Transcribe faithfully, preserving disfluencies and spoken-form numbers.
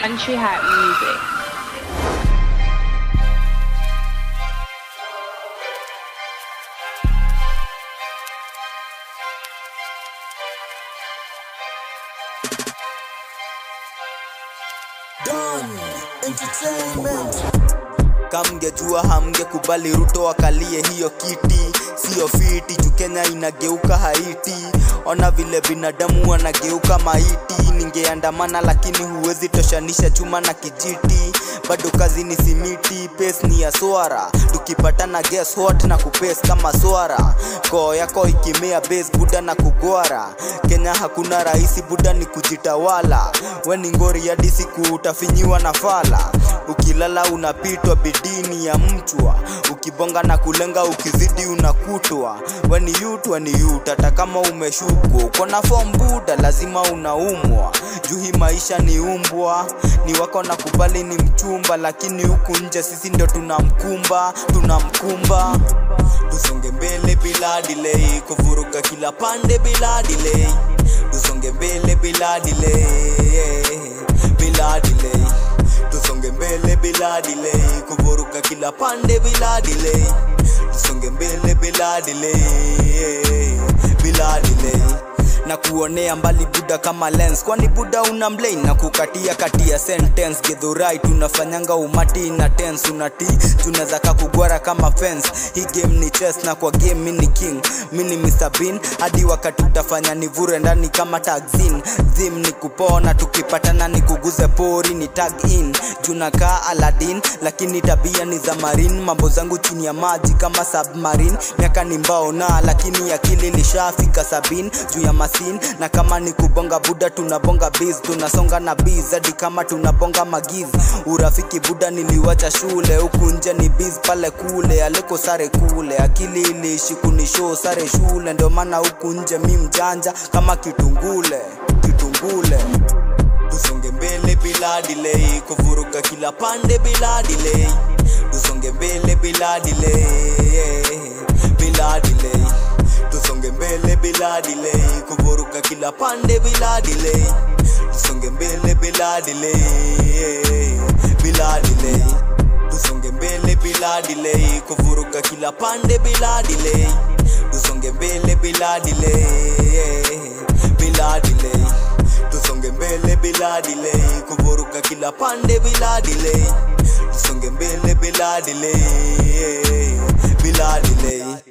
Country Hat Music. Done Entertainment. Kamngejua hamngekubali Ruto akalie hiyo kiti, sio fiti juu Kenya inageuka Haiti. Ona vile binadamu wanageuka maiti. Ningeandamana lakini huwezi toshanisha chuma na kijiti. Bado kazi ni simiti, pace ni ya swara. Tukipatana guess what na kupace kama swara. Koo yako ikimea base buda na kugwara. Kenya hakuna raisi buda ni kujitawala. Weni ngori hadi siku utafinyiwa na fala. Ukilala unapitwa bidini ya mchwa. Ukibonga na kulenga ukizidi unakutwa. Weni youth weni youth hata kama umeshukwa. Kona form buda lazima unaumwa. Juhi maisha ni umbwa. Ni wako na kubali ni mchumba. Lakini huku nje sisi ndo tunamkumba. Tunamkumba. Tusonge mbele bila delay. Kuvuruga kila pande bila delay. Tusonge mbele bila delay. Bila delay. Tusonge mbele bila delay. Kuvuruga kila pande bila delay. Tusonge mbele bila delay. Bila delay. Na kuonea mbali buda kama lens. Kwani buda una mblame na kukatia katia sentence. Gedhurai tunafanyanga umati na tense. Unati tunaweza kakugwara kama fence. Hii game ni chess na kwa game mini king. Mini mister Bean hadi wakati utafanya nivure ndani kama tag zin. Zim ni kupona tukipatana ni kuguze pori ni tag in. Junaka Aladdin lakini tabia ni za marine. Mambo zangu chini ya maji kama submarine. Miaka ni mbao na lakini akili lishafika sabini. Juu ya masin na kama ni kubonga buda tunabonga biz. Tunasonga na biz hadi kama tunabonga magiz. Urafiki buda niliwacha shule. Huku nje ni biz pale kule. Aliko sare kule. Akili iliishi kunishow sare shule. Ndo maana huku nje mi mjanja kama kitungule. Kitungule. Tusonge mbele bila delay. Kuvuruga kila pande bila delay. Tusonge mbele bila delay. Bila delay. Tusonge mbele bila delay. Kuvuruga kila pande bila delay. Tusonge mbele bila delay. Bila delay. Tusonge mbele bila delay. Kuvuruga kila pande bila delay. Tusonge mbele bila delay. Bila delay. Tusonge mbele bila delay. Kuvuruga kila pande bila delay. Tusonge mbele bila delay. Bila delay.